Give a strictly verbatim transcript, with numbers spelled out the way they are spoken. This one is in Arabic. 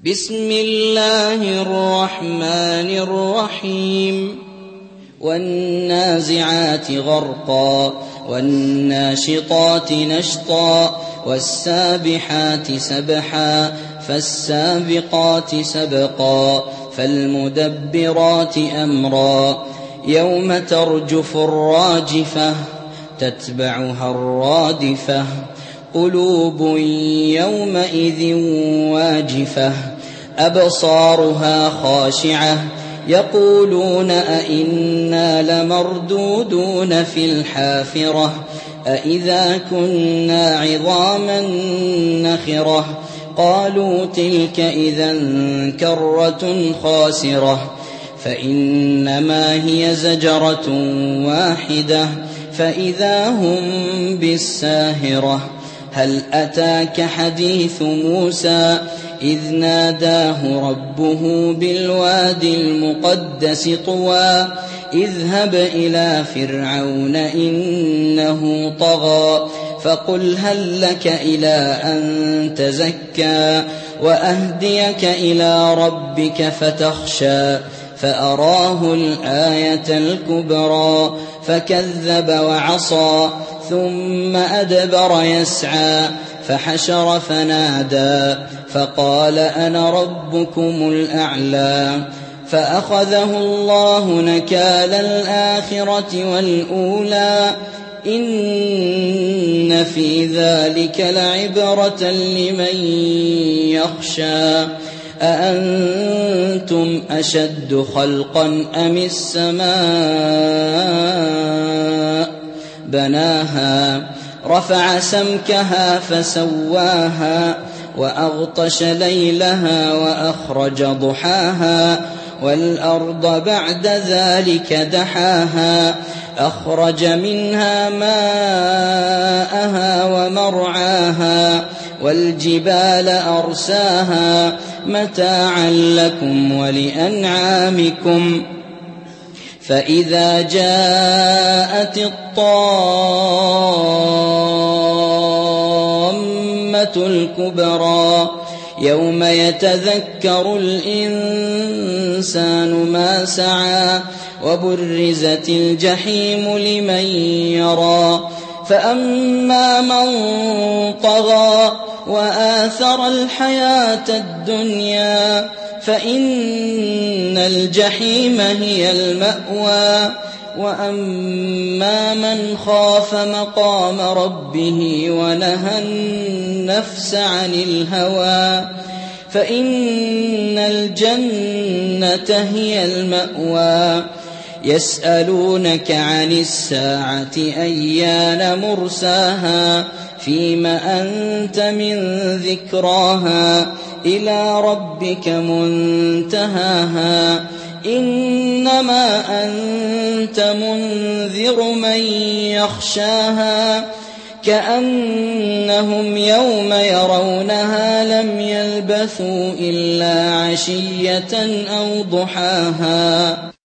بسم الله الرحمن الرحيم والنازعات غرقا والناشطات نشطا والسابحات سبحا فالسابقات سبقا فالمدبرات أمرا يوم ترجف الراجفة تتبعها الرادفة قلوب يومئذ واجفة أبصارها خاشعة يقولون أئنا لمردودون في الحافرة أئذا كنا عظاما نخرة قالوا تلك إذا كرة خاسرة فإنما هي زجرة واحدة فإذا هم بالساهرة هل أتاك حديث موسى إذ ناداه ربه بالوادي المقدس طوى اذهب إلى فرعون إنه طغى فقل هل لك إلى أن تزكى وأهديك إلى ربك فتخشى فأراه الآية الكبرى فكذب وعصى ثم أدبر يسعى فحشر فنادى فقال أنا ربكم الأعلى فأخذه الله نكال الآخرة والأولى إن في ذلك لعبرة لمن يخشى أأنتم أشد خلقا أم السماء بناها رفع سمكها فسواها وأغطش ليلها وأخرج ضحاها والأرض بعد ذلك دحاها أخرج منها ماءها ومرعاها والجبال أرساها متاعا لكم ولأنعامكم فإذا جاءت الطامة الكبرى يوم يتذكر الإنسان ما سعى وبرزت الجحيم لمن يرى فأما من طغى وآثر الحياة الدنيا فإن الجحيم هي المأوى وأما من خاف مقام ربه ونهى النفس عن الهوى فإن الجنة هي المأوى يسألونك عن الساعة أيان مرساها فيم أنت من ذكراها إلى ربك منتهاها إنما أنت منذر من يخشاها كأنهم يوم يرونها لم يلبثوا إلا عشية أو ضحاها.